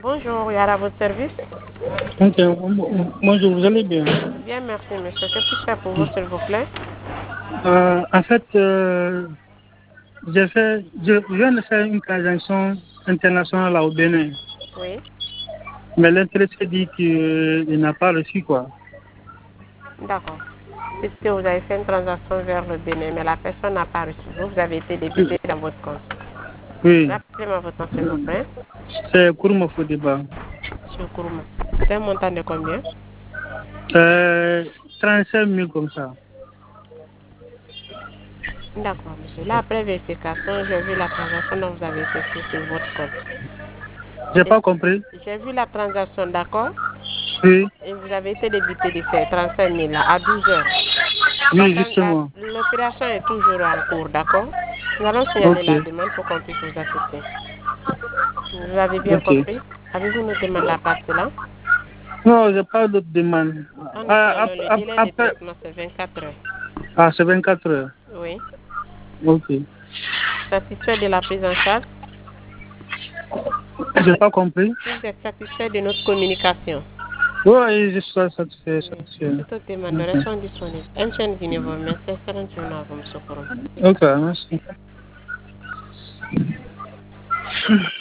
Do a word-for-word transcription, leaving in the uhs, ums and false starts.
Bonjour, Yara, à votre service. Ok, bonjour, vous allez bien? Bien, merci, monsieur. Que puis-je faire pour vous, s'il vous plaît? Euh, en fait, euh, j'ai fait, je viens de faire une transaction internationale là au Bénin, Oui. mais l'intéressé dit qu'il n'a pas reçu quoi. D'accord. Puisque vous avez fait une transaction vers le Bénin, mais la personne n'a pas reçu. Vous, vous avez été débité dans votre compte. Oui, Rappelez-moi votre nom, s'il vous plaît. c'est Kourma Fodeba. Monsieur Kourouma. C'est un montant de combien? Euh, trente-cinq mille comme ça. D'accord, monsieur. Là, après vérification, j'ai vu la transaction dont vous avez effectuée sur votre compte. J'ai Et pas compris. j'ai vu la transaction, d'accord? Oui, Et vous avez été débité de ces trente-cinq mille là à douze heures. La oui, tran- la- justement. L'opération est toujours en cours, d'accord? Nous allons signaler Ok, la demande pour qu'on puisse vous assister. Vous avez bien ok. compris? Avez-vous noté la partie là? Non, j'ai pas d'autre demande. En nous Ah, signalant ap- le ap- délai de après, traitement, c'est vingt-quatre heures. ah, c'est vingt-quatre heures. Oui. Ok. Satisfait de la prise en charge? J'ai pas compris. Si vous êtes satisfait de notre communication? Oui, je suis satisfait, Oui. satisfait. Toutes les demandes Ok, sont disponibles. Un chaîne vous remercie. Excellente journée à vous, M. Kouroum. ok, merci.